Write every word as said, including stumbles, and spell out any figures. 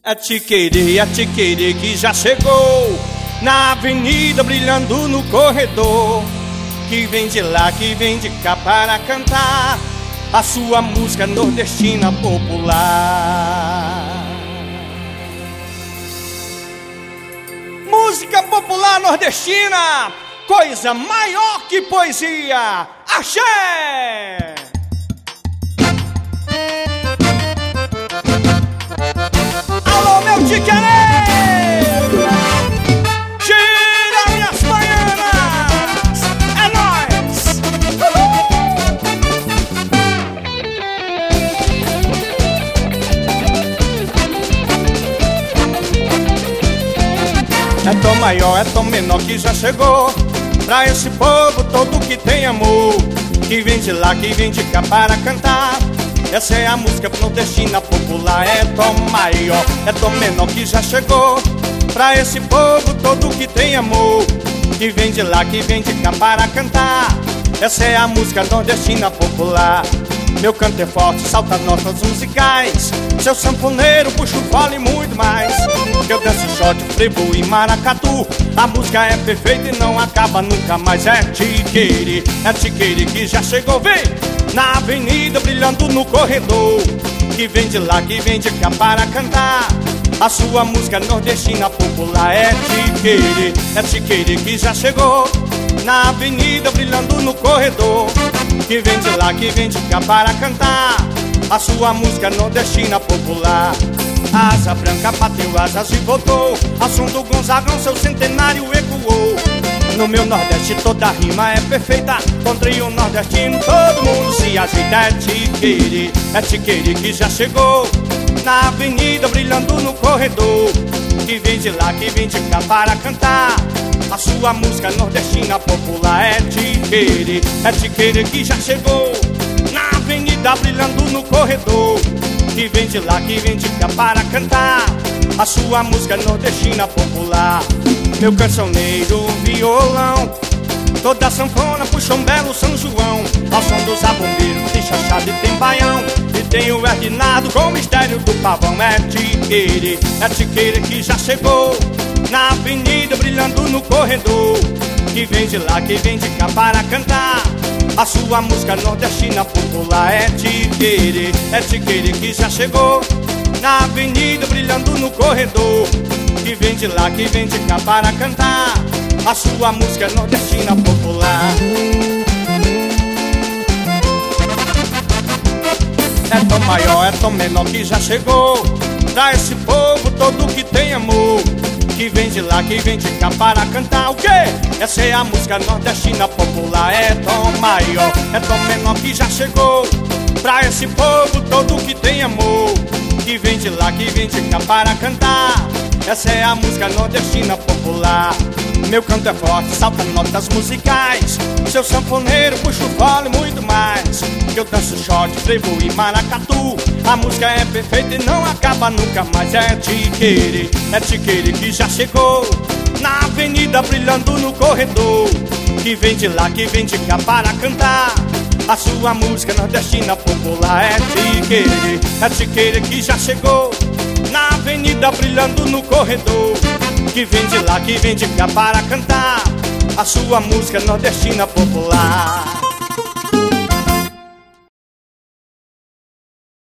A Tiquerê, a Tiquerê que já chegou na avenida, brilhando no corredor. Que vem de lá, que vem de cá para cantar a sua música nordestina popular. Música popular nordestina, coisa maior que poesia. Axé! Alô, meu Tiquerê! Gira minhas baianas! É nóis! É tom maior, é tom menor que já chegou pra esse povo todo que tem amor. Que vem de lá, que vem de cá para cantar. Essa é a música nordestina popular. É tom maior, é tom menor que já chegou pra esse povo todo que tem amor. Que vem de lá, que vem de cá para cantar. Essa é a música nordestina popular. Meu canto é forte, salta notas musicais. Seu sanfoneiro puxa o fole e muito mais. Que eu danço shot, frevo e maracatu. A música é perfeita e não acaba nunca mais. É Tiquerê, é Tiquerê que já chegou, vem! Na avenida, brilhando no corredor. Que vem de lá, que vem de cá para cantar a sua música nordestina popular. É Tiquerê, é Tiquerê que já chegou na avenida, brilhando no corredor. Que vem de lá, que vem de cá para cantar a sua música nordestina popular. Asa branca bateu asas e voltou, a som do Gonzagão seu centenário ecoou. No meu Nordeste toda rima é perfeita, contra o nordestino todo mundo se ajeita. É Tiquerê, é Tiquerê que já chegou na avenida, brilhando no corredor. Que vem de lá, que vem de cá para cantar a sua música nordestina popular. É Tiquerê, é Tiquerê que já chegou na avenida, brilhando no corredor. Que vem de lá, que vem de cá para cantar a sua música nordestina popular. Meu cancioneiro, violão, toda sanfona puxa um belo São João. Ao som dos abombeiros tem chachado e tem baião. E tem o Erdinado com o mistério do pavão. É Tiquerê, é Tiquerê que já chegou na avenida, brilhando no corredor. Que vem de lá, que vem de cá para cantar a sua música nordestina popular. É Tiquerê, é Tiquerê que já chegou na avenida, brilhando no corredor. Que vem de lá, que vem de cá para cantar a sua música nordestina popular. É tom maior, é tom menor que já chegou pra esse povo todo que tem amor. Que vem de lá, que vem de cá para cantar o quê? Essa é a música nordestina popular. É tom maior, é tom menor que já chegou pra esse povo todo que tem amor. Que vem de lá, que vem de cá para cantar. Essa é a música nordestina popular. Meu canto é forte, salta notas musicais. Seu sanfoneiro puxa o fole e muito mais. Que eu danço shot, frevo e maracatu. A música é perfeita e não acaba nunca mais. É Tiquerê, é Tiquerê que já chegou na avenida, brilhando no corredor. Que vem de lá, que vem de cá para cantar a sua música nordestina popular. É Tiquerê, é Tiquerê que já chegou na avenida, brilhando no corredor. Que vem de lá, que vem de cá para cantar a sua música nordestina popular.